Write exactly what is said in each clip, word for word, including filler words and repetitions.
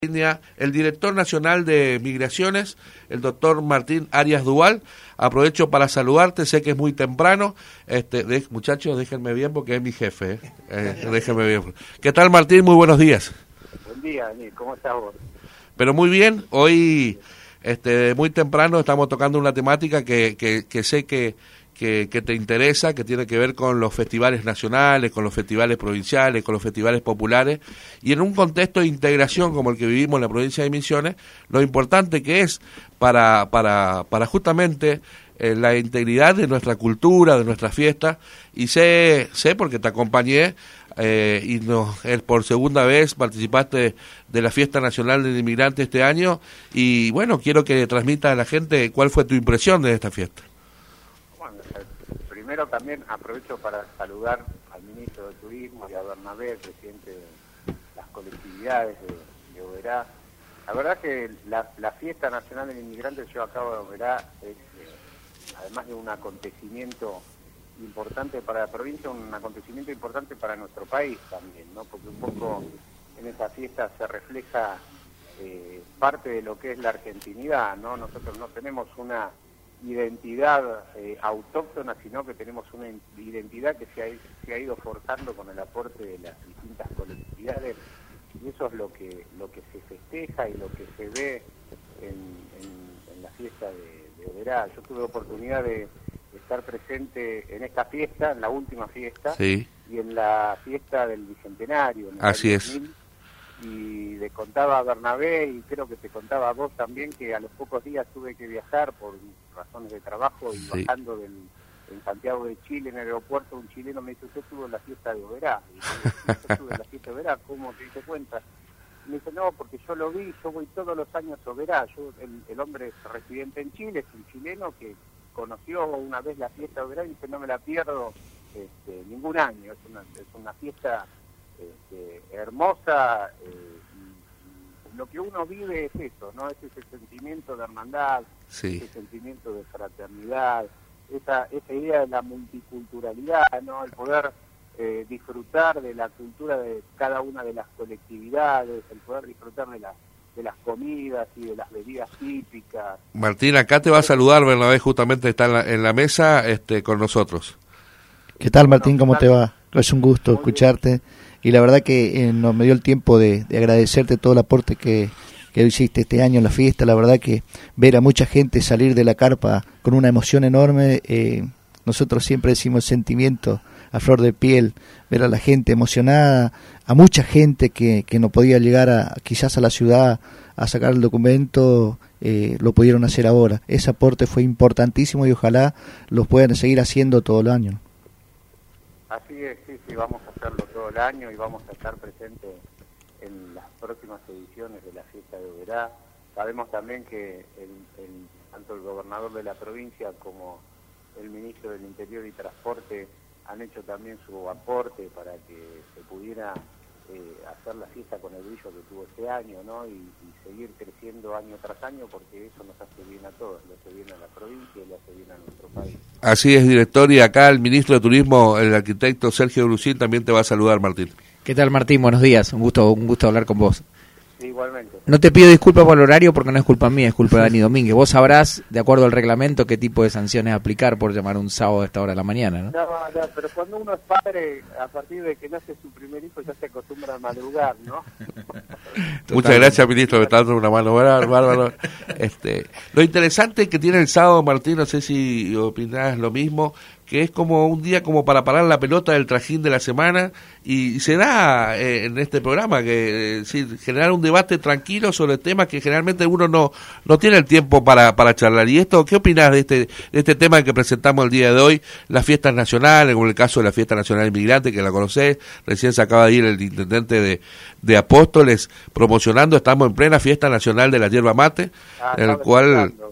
El director nacional de Migraciones, el doctor Martín Arias Duval. Aprovecho para saludarte, sé que es muy temprano. Este, de, muchachos, déjenme bien porque es mi jefe. ¿eh? Eh, déjenme bien. ¿Qué tal, Martín? Muy buenos días. Buen día, Daniel. ¿Cómo estás vos? Pero muy bien. Hoy, este, muy temprano, estamos tocando una temática que, que, que sé que, que, que te interesa, que tiene que ver con los festivales nacionales, con los festivales provinciales, con los festivales populares, y en un contexto de integración como el que vivimos en la provincia de Misiones, lo importante que es para, para, para justamente eh, la integridad de nuestra cultura, de nuestra fiesta, y sé, sé porque te acompañé, eh, y no, él por segunda vez participaste de la Fiesta Nacional del Inmigrante este año, y bueno, quiero que transmita a la gente cuál fue tu impresión de esta fiesta. Primero también aprovecho para saludar al ministro de Turismo y a Bernabé, presidente de las colectividades de, de Oberá. La verdad que la, la Fiesta Nacional del Inmigrante que lleva a cabo de Oberá es, eh, además de un acontecimiento importante para la provincia, un acontecimiento importante para nuestro país también, ¿no? Porque un poco en esa fiesta se refleja eh, parte de lo que es la argentinidad, ¿no? Nosotros no tenemos una identidad eh, autóctona, sino que tenemos una identidad que se ha, se ha ido forjando con el aporte de las distintas colectividades, y eso es lo que lo que se festeja y lo que se ve en, en, en la fiesta de, de Oberá. Yo tuve oportunidad de, de estar presente en esta fiesta, en la última fiesta, sí, y en la fiesta del Bicentenario. En el Así año es. dos mil, y le contaba a Bernabé, y creo que te contaba a vos también, que a los pocos días tuve que viajar por razones de trabajo, y sí, bajando del, en Santiago de Chile, en el aeropuerto, un chileno me dice: usted estuvo en la fiesta de Oberá. Y yo, yo estuve en la fiesta de Oberá, ¿cómo te diste cuenta? Y me dice: no, porque yo lo vi, yo voy todos los años a Oberá. Yo, el, el hombre es residente en Chile, es un chileno que conoció una vez la fiesta de Oberá y dice: no me la pierdo este, ningún año, es una, es una fiesta este, hermosa. Eh, Lo que uno vive es eso, ¿no? Es ese sentimiento de hermandad, sí, ese sentimiento de fraternidad, esa esa idea de la multiculturalidad, ¿no? El poder eh, disfrutar de la cultura de cada una de las colectividades, el poder disfrutar de las de las comidas y de las bebidas típicas. Martín, acá te va a saludar Bernabé, justamente está en la, en la mesa este, con nosotros. ¿Qué tal, Martín? ¿Cómo te va? Es un gusto escucharte. Y la verdad que eh, no me dio el tiempo de, de agradecerte todo el aporte que, que hiciste este año en la fiesta. La verdad que ver a mucha gente salir de la carpa con una emoción enorme, eh, nosotros siempre decimos sentimiento a flor de piel, ver a la gente emocionada, a mucha gente que, que no podía llegar a quizás a la ciudad a sacar el documento, eh, lo pudieron hacer ahora. Ese aporte fue importantísimo y ojalá los puedan seguir haciendo todo el año. Así es, sí, sí, vamos a hacerlo todo el año y vamos a estar presentes en las próximas ediciones de la fiesta de Oberá. Sabemos también que el, el, tanto el gobernador de la provincia como el ministro del Interior y Transporte han hecho también su aporte para que se pudiera eh, hacer la fiesta con el brillo que tuvo este año, ¿no? Y, y seguir creciendo año tras año, porque eso nos hace bien a todos, le hace bien a la provincia y le hace bien a nuestro país. Así es, director, y acá el ministro de Turismo, el arquitecto Sergio Brusil, también te va a saludar, Martín. ¿Qué tal, Martín? Buenos días, un gusto un gusto hablar con vos. Sí, igualmente. No te pido disculpas por el horario porque no es culpa mía, es culpa de Dani Domínguez. Vos sabrás, de acuerdo al reglamento, qué tipo de sanciones aplicar por llamar un sábado a esta hora de la mañana, ¿no? No, no, pero cuando uno es padre, a partir de que nace su primer hijo, ya se acostumbra a madrugar, ¿no? Muchas gracias, ministro, me está dando una mano, bárbaro. Este, lo interesante que tiene el sábado, Martín, no sé si opinás lo mismo, que es como un día como para parar la pelota del trajín de la semana, y se da eh, en este programa que eh, sí, generar un debate tranquilo sobre temas que generalmente uno no no tiene el tiempo para para charlar. Y esto, ¿qué opinás de este de este tema que presentamos el día de hoy, las fiestas nacionales, como el caso de la Fiesta Nacional Inmigrante, que la conocés, recién se acaba de ir el intendente de, de Apóstoles promocionando, estamos en plena Fiesta Nacional de la Yerba Mate, ah, en el cual...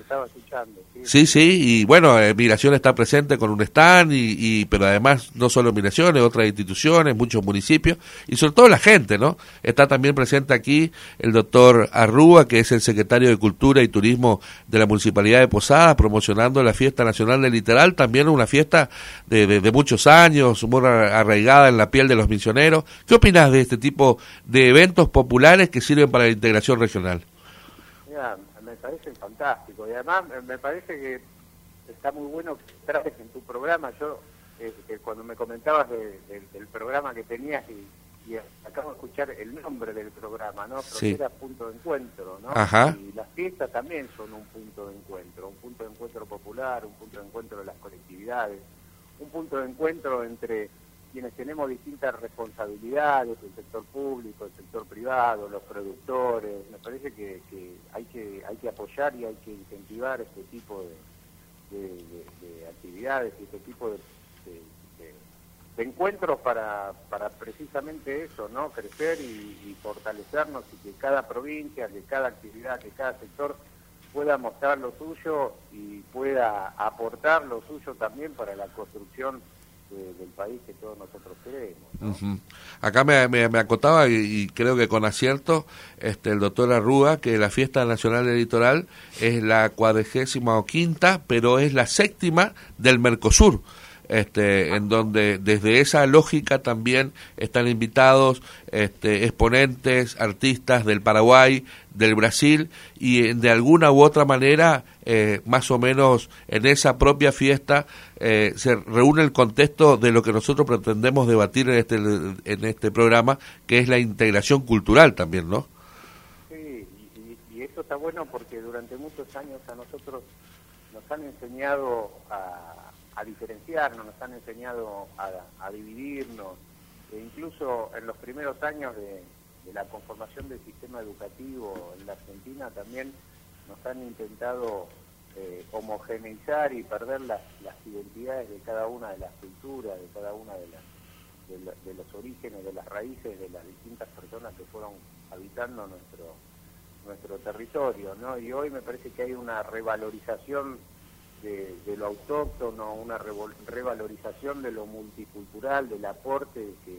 estaba escuchando. Sí, sí, sí, y bueno, eh, Migración está presente con un stand, y, y pero además no solo Migraciones, otras instituciones, muchos municipios, y sobre todo la gente, ¿no? Está también presente aquí el doctor Arrúa, que es el secretario de Cultura y Turismo de la Municipalidad de Posadas, promocionando la Fiesta Nacional del Litoral, también una fiesta de, de, de muchos años, muy arraigada en la piel de los misioneros. ¿Qué opinas de este tipo de eventos populares que sirven para la integración regional? Mira, me parece fantástico, y además me parece que está muy bueno que traes en tu programa. Yo, eh, que cuando me comentabas de, de, del programa que tenías, y, y acabo de escuchar el nombre del programa, ¿no? Frontera, sí. Punto de encuentro, ¿no? Ajá. Y las fiestas también son un punto de encuentro, un punto de encuentro popular, un punto de encuentro de las colectividades, un punto de encuentro entre quienes tenemos distintas responsabilidades, el sector público, el sector privado, los productores. Me parece que, que hay que hay que apoyar y hay que incentivar este tipo de, de, de, de actividades y este tipo de, de, de, de encuentros para, para precisamente eso, ¿no? Crecer y, y fortalecernos, y que cada provincia, que cada actividad, que cada sector pueda mostrar lo suyo y pueda aportar lo suyo también para la construcción De, del país que todos nosotros queremos, ¿no? Uh-huh. Acá me, me, me acotaba, y, y creo que con acierto, este, el doctor Arrúa, que la Fiesta Nacional del Litoral es la cuadragésima quinta, pero es la séptima del Mercosur. Este, en donde desde esa lógica también están invitados este, exponentes, artistas del Paraguay, del Brasil, y de alguna u otra manera, eh, más o menos en esa propia fiesta, eh, se reúne el contexto de lo que nosotros pretendemos debatir en este, en este programa, que es la integración cultural también, ¿no? Sí, y, y eso está bueno porque durante muchos años a nosotros nos han enseñado a a diferenciarnos, nos han enseñado a, a dividirnos, e incluso en los primeros años de, de la conformación del sistema educativo en la Argentina también nos han intentado eh, homogeneizar y perder las, las identidades de cada una de las culturas, de cada una de, las, de, la, de los orígenes, de las raíces de las distintas personas que fueron habitando nuestro, nuestro territorio, ¿no? Y hoy me parece que hay una revalorización De, de lo autóctono, una revalorización de lo multicultural, del aporte que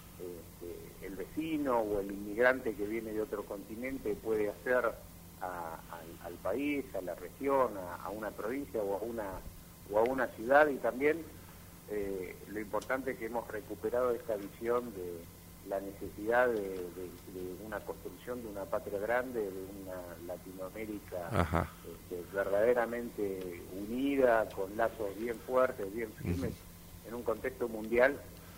eh, el vecino o el inmigrante que viene de otro continente puede hacer a, a, al país, a la región, a, a una provincia o a una, o a una ciudad. Y también eh, lo importante es que hemos recuperado esta visión de la necesidad de, de, de una construcción de una patria grande, de una Latinoamérica este, verdaderamente unida, con lazos bien fuertes, bien firmes, uh-huh. en un contexto mundial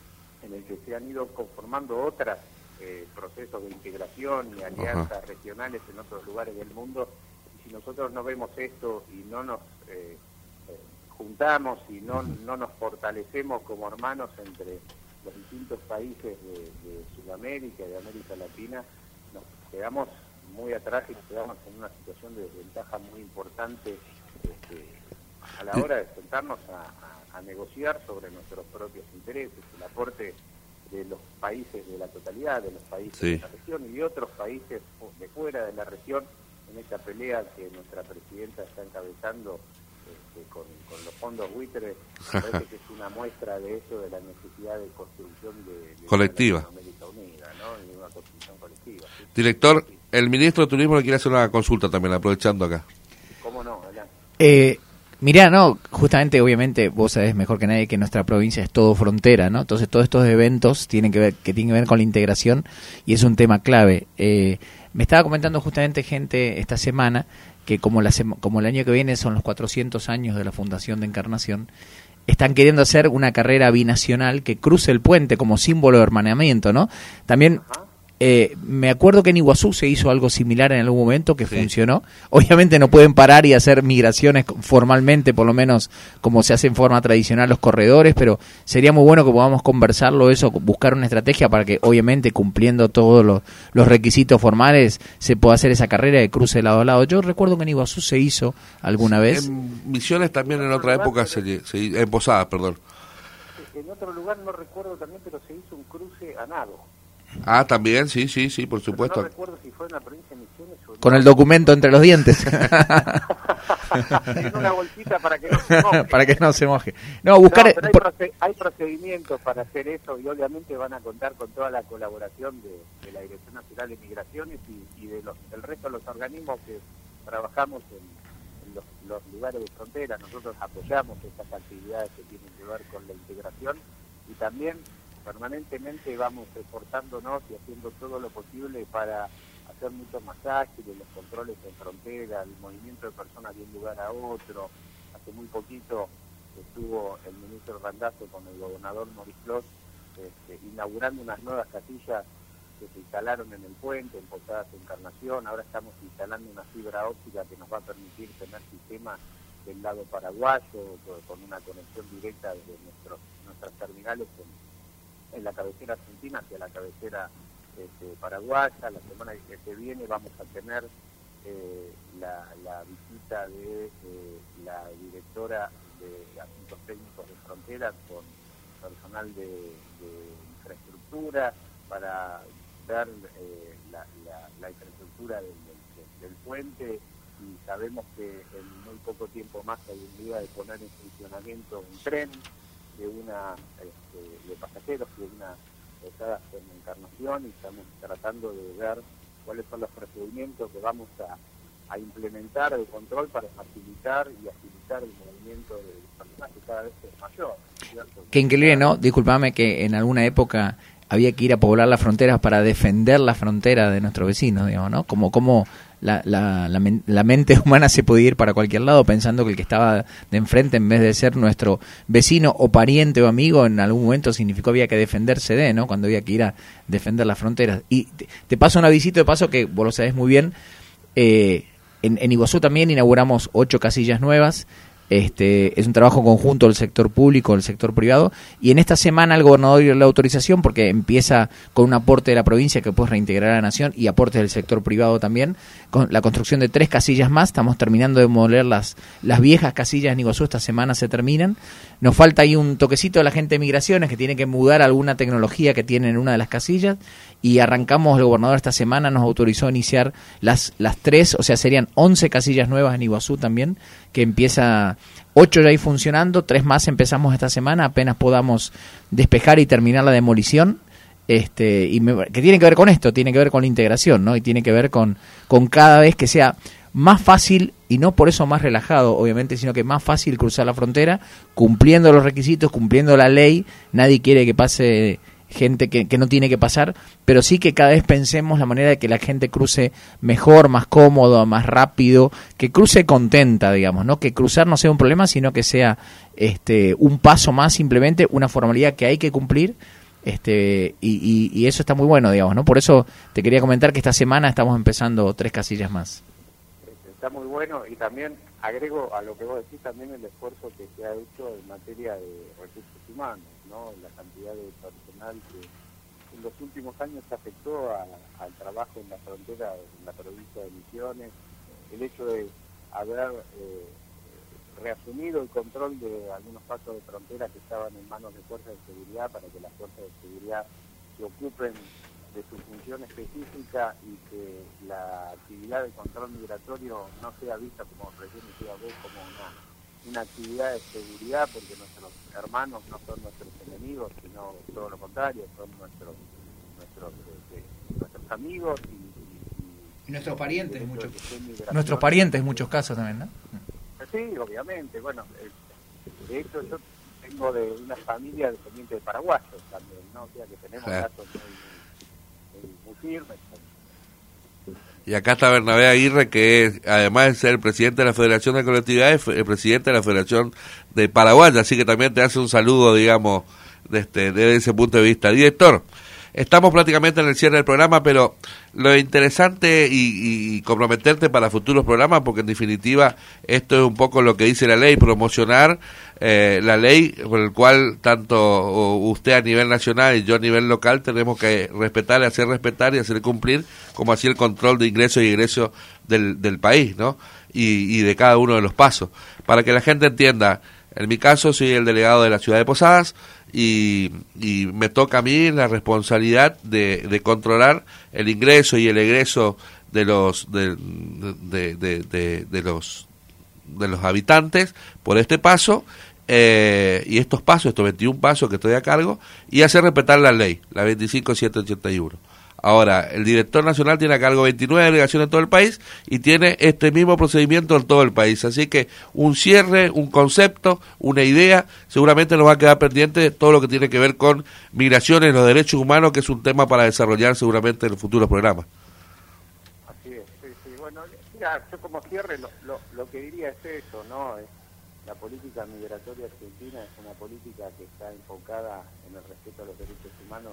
en el que se han ido conformando otros eh, procesos de integración y alianzas uh-huh. regionales en otros lugares del mundo. Y si nosotros no vemos esto y no nos eh, eh, juntamos y no, uh-huh. no nos fortalecemos como hermanos entre los distintos países de, de Sudamérica y de América Latina, nos quedamos muy atrás y nos quedamos en una situación de desventaja muy importante este, a la hora de sentarnos a, a, a negociar sobre nuestros propios intereses, el aporte de los países de la totalidad, de los países sí. de la región y de otros países de fuera de la región en esta pelea que nuestra presidenta está encabezando este, con, con los fondos buitres. Parece que es una muestra de eso, de la necesidad de construcción de, de colectiva. América Unida, ¿no? Y de una construcción colectiva. ¿Sí? Director, el ministro de Turismo le quiere hacer una consulta también, aprovechando acá. ¿Cómo no? Adelante. Eh, mirá, no, justamente, obviamente, vos sabés mejor que nadie que nuestra provincia es todo frontera, ¿no? Entonces, todos estos eventos tienen que ver, que tienen que ver con la integración y es un tema clave. Eh, me estaba comentando justamente gente esta semana que como, la sema, como el año que viene son los cuatrocientos años de la Fundación de Encarnación, están queriendo hacer una carrera binacional que cruce el puente como símbolo de hermanamiento, ¿no? También... Eh, me acuerdo que en Iguazú se hizo algo similar en algún momento que sí. funcionó. Obviamente no pueden parar y hacer migraciones formalmente, por lo menos como se hace en forma tradicional los corredores, pero sería muy bueno que podamos conversarlo eso, buscar una estrategia para que obviamente cumpliendo todos los, los requisitos formales se pueda hacer esa carrera de cruce lado a lado. Yo recuerdo que en Iguazú se hizo alguna vez. En Misiones también en otra época, se, se, en Posadas, perdón. En otro lugar no recuerdo también, pero se hizo un cruce a nado. Ah, también, sí, sí, sí, por supuesto. No recuerdo si fue en la provincia de Misiones o Con no. el documento entre los dientes. En una bolsita para que no se moje. Para que no se moje. No, buscar... No, pero hay, por... proced hay procedimientos para hacer eso y obviamente van a contar con toda la colaboración de, de la Dirección Nacional de Migraciones y, y de los, del resto de los organismos que trabajamos en, en los, los lugares de frontera. Nosotros apoyamos estas actividades que tienen que ver con la integración y también permanentemente vamos esforzándonos y haciendo todo lo posible para hacer mucho más ágiles los controles en frontera, el movimiento de personas de un lugar a otro. Hace muy poquito estuvo el ministro Randazzo con el gobernador Moriflor este, inaugurando unas nuevas casillas que se instalaron en el puente, en Posadas Encarnación. Ahora estamos instalando una fibra óptica que nos va a permitir tener sistemas del lado paraguayo, con una conexión directa desde nuestros, nuestras terminales en, en la cabecera argentina hacia la cabecera este, paraguaya. La semana que viene vamos a tener eh, la, la visita de eh, la directora de Asuntos Técnicos de Fronteras con personal de, de infraestructura para ver eh, la, la, la infraestructura del, del, del puente, y sabemos que en muy poco tiempo más hay un día de poner en funcionamiento un tren de una este, de pasajeros y de una Posadas en Encarnación, y estamos tratando de ver cuáles son los procedimientos que vamos a, a implementar de control para facilitar y agilizar el movimiento de personas que cada vez es mayor, ¿cierto? Qué increíble, ¿no? Disculpame que en alguna época había que ir a poblar las fronteras para defender la frontera de nuestros vecinos, digamos, ¿no? Como, como la, la, la, men la mente humana se podía ir para cualquier lado pensando que el que estaba de enfrente, en vez de ser nuestro vecino o pariente o amigo, en algún momento significó había que defenderse de, ¿no? Cuando había que ir a defender las fronteras. Y te, te paso un avisito de paso que vos lo sabés muy bien. Eh, en, en Iguazú también inauguramos ocho casillas nuevas. Este, es un trabajo conjunto del sector público, del sector privado, y en esta semana el gobernador dio la autorización porque empieza con un aporte de la provincia que puede reintegrar a la nación y aportes del sector privado también, con la construcción de tres casillas más. Estamos terminando de demoler las, las viejas casillas en Iguazú, esta semana se terminan. Nos falta ahí un toquecito de la gente de migraciones que tiene que mudar alguna tecnología que tiene en una de las casillas, y arrancamos, el gobernador esta semana nos autorizó a iniciar las, las tres, o sea serían once casillas nuevas en Iguazú también, que empieza, ocho ya ahí funcionando, tres más empezamos esta semana, apenas podamos despejar y terminar la demolición. Este, y me, que tiene que ver con esto, tiene que ver con la integración, ¿no? Y tiene que ver con, con cada vez que sea más fácil, y no por eso más relajado, obviamente, sino que más fácil cruzar la frontera, cumpliendo los requisitos, cumpliendo la ley. Nadie quiere que pase gente que, que no tiene que pasar, pero sí que cada vez pensemos la manera de que la gente cruce mejor, más cómodo, más rápido, que cruce contenta, digamos, no que cruzar no sea un problema, sino que sea este un paso más, simplemente una formalidad que hay que cumplir. Este y, y, y eso está muy bueno, digamos, ¿no? Por eso te quería comentar que esta semana estamos empezando tres casillas más. Está muy bueno, y también agrego a lo que vos decís también el esfuerzo que se ha hecho en materia de recursos humanos, ¿no? La cantidad de personal que en los últimos años afectó a, al trabajo en la frontera, en la provincia de Misiones, el hecho de haber eh, reasumido el control de algunos pasos de frontera que estaban en manos de fuerzas de seguridad, para que las fuerzas de seguridad se ocupen de su función específica y que la actividad de control migratorio no sea vista, como recién decía vos, como una, una actividad de seguridad, porque nuestros hermanos no son nuestros enemigos, sino todo lo contrario, son nuestros nuestros este, nuestros amigos y, y, y nuestros parientes, muchos, de nuestros parientes en muchos casos también, ¿no? Sí, obviamente. Bueno, de hecho yo tengo de una familia descendiente de paraguayos también, ¿no? O sea que tenemos datos muy muy firme. Y acá está Bernabé Aguirre, que es, además de ser el presidente de la Federación de Colectividades, el presidente de la Federación de Paraguay, así que también te hace un saludo, digamos, desde, desde ese punto de vista. Director, estamos prácticamente en el cierre del programa, pero lo interesante y, y comprometerte para futuros programas, porque en definitiva esto es un poco lo que dice la ley, promocionar eh, la ley por el cual tanto usted a nivel nacional y yo a nivel local tenemos que respetar, hacer respetar y hacer cumplir, como así el control de ingresos y egresos del, del país, ¿no? Y, y de cada uno de los pasos, para que la gente entienda. En mi caso soy el delegado de la ciudad de Posadas y, y me toca a mí la responsabilidad de, de controlar el ingreso y el egreso de los de, de, de, de, de los de los habitantes por este paso, eh, y estos pasos, estos veintiún pasos que estoy a cargo, y hacer respetar la ley, la veinticinco mil setecientos ochenta y uno. Ahora, el director nacional tiene a cargo veintinueve delegaciones en todo el país y tiene este mismo procedimiento en todo el país. Así que un cierre, un concepto, una idea, seguramente nos va a quedar pendiente de todo lo que tiene que ver con migraciones, los derechos humanos, que es un tema para desarrollar seguramente en el futuro programa. Así es, sí, sí. Bueno, mira, yo como cierre lo, lo, lo que diría es eso, ¿no? Es, la política migratoria argentina es una política que está enfocada en el respeto a los derechos humanos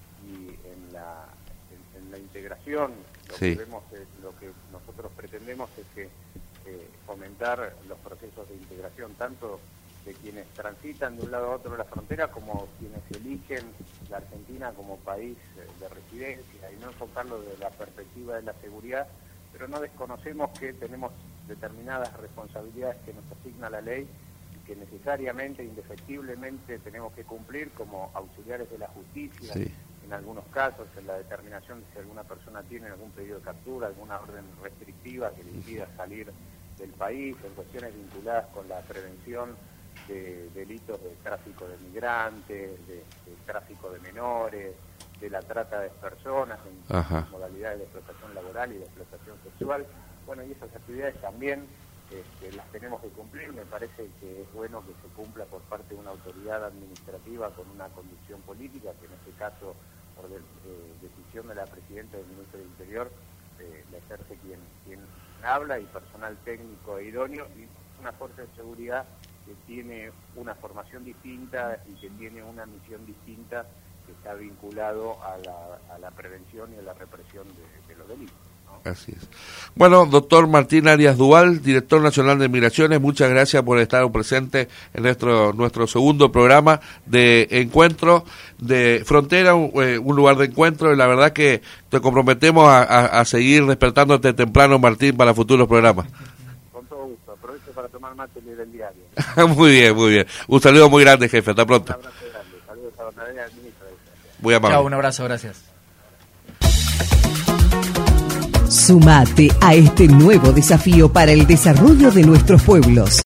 y en la en, en la integración. Lo sí. que vemos es, lo que nosotros pretendemos es que eh, fomentar los procesos de integración tanto de quienes transitan de un lado a otro de la frontera como quienes eligen la Argentina como país de residencia, y no enfocarlo desde la perspectiva de la seguridad, pero no desconocemos que tenemos determinadas responsabilidades que nos asigna la ley y que necesariamente, indefectiblemente tenemos que cumplir como auxiliares de la justicia, sí. en algunos casos, en la determinación de si alguna persona tiene algún pedido de captura, alguna orden restrictiva que le impida salir del país, en cuestiones vinculadas con la prevención de delitos de tráfico de migrantes, de, de tráfico de menores, de la trata de personas en Ajá. modalidades de explotación laboral y de explotación sexual. Bueno, y esas actividades también este, las tenemos que cumplir. Me parece que es bueno que se cumpla por parte de una autoridad administrativa con una conducción política, que en este caso, por de, eh, decisión de la Presidenta del Ministro del Interior, eh, la ejerce quien, quien habla, y personal técnico e idóneo, y una fuerza de seguridad que tiene una formación distinta y que tiene una misión distinta, que está vinculado a la, a la prevención y a la represión de, de los delitos, ¿no? Así es. Bueno, doctor Martín Arias Duval, director nacional de Migraciones, muchas gracias por estar presente en nuestro nuestro segundo programa de encuentro de Frontera, un, eh, un lugar de encuentro, y la verdad que te comprometemos a, a, a seguir despertándote temprano, Martín, para futuros programas. Con todo gusto, aprovecho para tomar mate y leer el diario. Muy bien, muy bien. Un saludo muy grande, jefe, hasta pronto. Un abrazo grande, saludos a Bernabé, al ministro. Muy amable. Chao, un abrazo, gracias. Sumate a este nuevo desafío para el desarrollo de nuestros pueblos.